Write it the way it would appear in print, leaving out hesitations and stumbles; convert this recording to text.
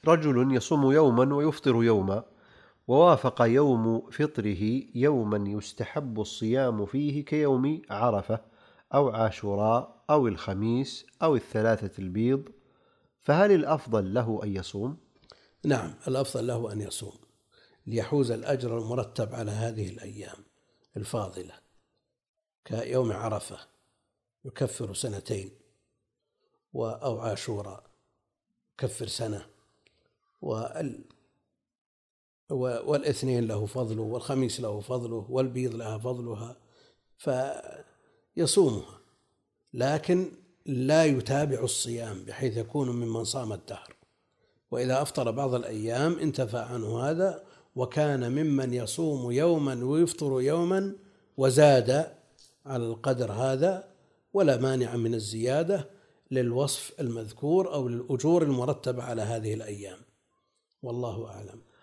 رجل يصوم يوما ويفطر يوما، ووافق يوم فطره يوما يستحب الصيام فيه كيوم عرفة أو عاشوراء أو الخميس أو الثلاثة البيض، فهل الأفضل له أن يصوم؟ نعم، الأفضل له أن يصوم ليحوز الأجر المرتب على هذه الأيام الفاضلة، كيوم عرفة يكفر سنتين، أو عاشوراء يكفر سنة، والاثنين له فضله، والخميس له فضله، والبيض لها فضلها، فيصومها، لكن لا يتابع الصيام بحيث يكون ممن صام الدهر، وإذا أفطر بعض الأيام انتفى عنه هذا، وكان ممن يصوم يوما ويفطر يوما وزاد على القدر هذا، ولا مانع من الزيادة للوصف المذكور أو للأجور المرتبة على هذه الأيام، والله أعلم.